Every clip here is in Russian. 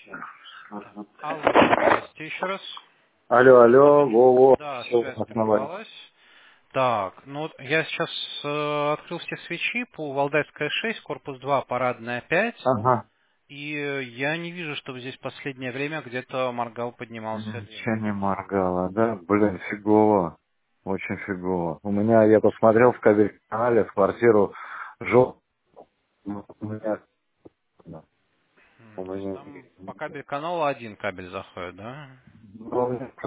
Так. Алло, здрасте еще раз. Алло, алло, во-во, Да, все связь основали. прервалась. Так, ну вот я сейчас открыл все свечи по Валдайская 6, корпус 2, парадная 5, Ага. и я не вижу, чтобы здесь последнее время где-то моргал, поднимался Ничего линк. не моргало, да? Блин, фигово. Очень фигово. У меня, я посмотрел в кабель-канале, в квартиру жел. У меня, у То есть меня, там по кабель канала один кабель заходит, да? ну, у меня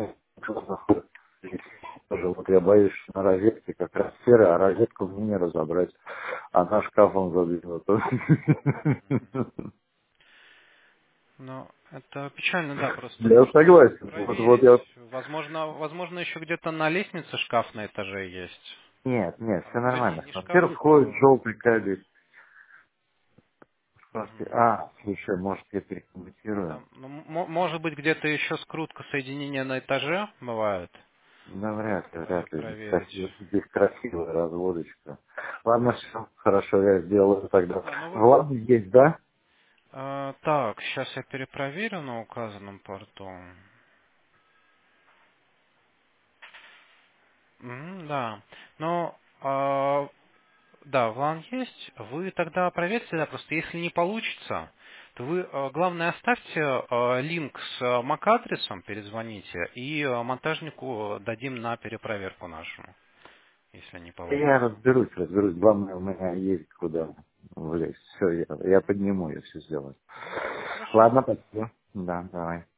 тоже вот я боюсь, что на розетке как раз серая, а розетку мне не разобрать. Она шкафом задвинута. Ну, это печально, да, просто Я нужно согласен. Вот проверить. я. Возможно, еще где-то на лестнице шкаф на этаже есть. Нет, нет, все Вернее, нормально. В не шкаф, квартиру входит а... желтый кабель. мгм. Слушай, может, я перекоммутирую? Да, ну, может быть, где-то еще скрутка соединения на этаже бывает. Да, вряд ли, Надо вряд ли. проверить. Здесь красивая разводочка. Ладно, все, хорошо, я сделаю тогда. Да, ну вы... Влад есть, да? так, сейчас я перепроверю на указанном порту. Да. Но да, план есть. Вы тогда проверьте, да, просто если не получится, то вы, главное, оставьте линк с MAC-адресом, перезвоните, и монтажнику дадим на перепроверку нашему, если не Я получится. разберусь. Главное, у меня есть куда влезть. Все, я подниму, я все сделаю. Хорошо. Ладно, спасибо. Да, давай.